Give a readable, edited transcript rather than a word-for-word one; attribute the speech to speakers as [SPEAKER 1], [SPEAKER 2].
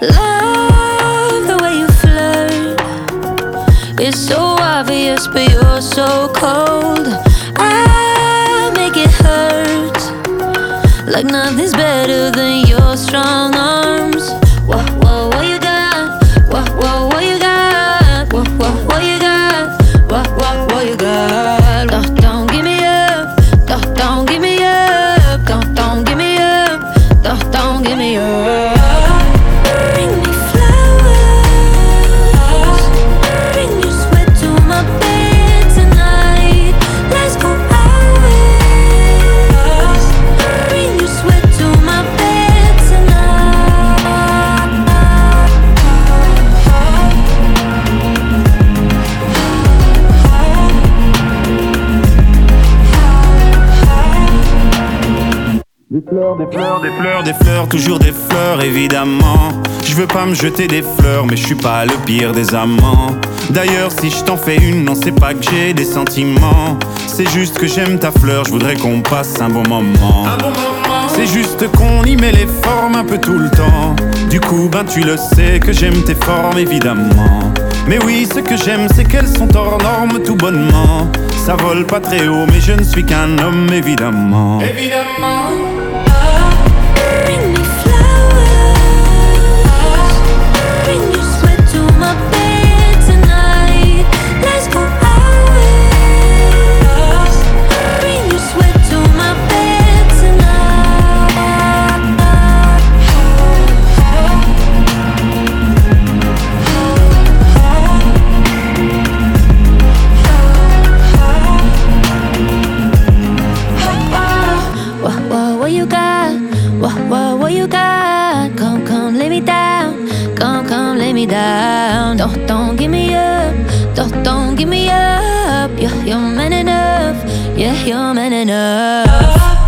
[SPEAKER 1] Love the way you flirt. It's so obvious, but you're so cold. I make it hurt. Like nothing's better than your strong arms. What you got? What you got? What you got? What you got? Don't give me up. Don't give me up. Don't give me up. Don't give me up. Bring me flowers. Bring your sweat to my bed tonight. Let's go hours. Bring your sweat to my bed tonight.
[SPEAKER 2] Des fleurs, des fleurs, des fleurs, des fleurs, toujours des fleurs évidemment. Je veux pas me jeter des fleurs, mais je suis pas le pire des amants. D'ailleurs, si je t'en fais une, non, c'est pas que j'ai des sentiments. C'est juste que j'aime ta fleur, je voudrais qu'on passe un bon moment. C'est juste qu'on y met les formes un peu tout le temps. Du coup, ben tu le sais que j'aime tes formes évidemment. Mais oui, ce que j'aime, c'est qu'elles sont hors normes tout bonnement. Ça vole pas très haut, mais je ne suis qu'un homme évidemment. Évidemment.
[SPEAKER 1] Bring me flowers. Bring your sweat to my bed tonight. Let's go hours. Bring your sweat to my bed tonight. What you got? What you got? Come, lay me down. Come, lay me down. Don't give me up. Don't give me up. You're man enough. Yeah, you're man enough.